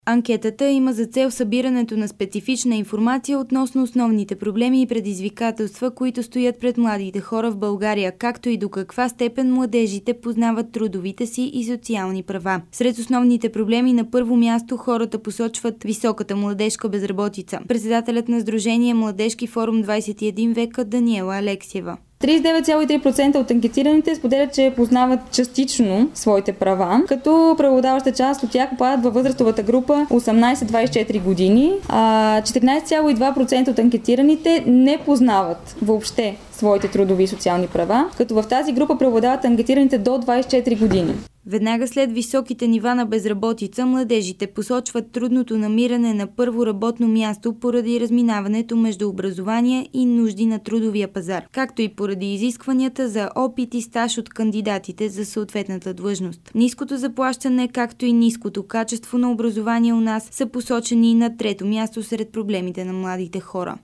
Анкетата има за цел събирането на специфична информация относно основните проблеми и предизвикателства, които стоят пред младите хора в България, както и до каква степен младежите познават трудовите си и социални права. Сред основните проблеми на първо място хората посочват високата младежка безработица. Председателят на Сдружение Младежки форум 21 века Даниела Алексиева. 39,3% от анкетираните споделят, че познават частично своите права, като преобладаваща част от тях попадат във възрастовата група 18-24 години, а 14,2% от анкетираните не познават въобще своите трудови и социални права, като в тази група преобладават анкетираните до 24 години. Веднага след високите нива на безработица, младежите посочват трудното намиране на първо работно място поради разминаването между образование и нужди на трудовия пазар, както и поради изискванията за опит и стаж от кандидатите за съответната длъжност. Ниското заплащане, както и ниското качество на образование у нас са посочени на трето място сред проблемите на младите хора.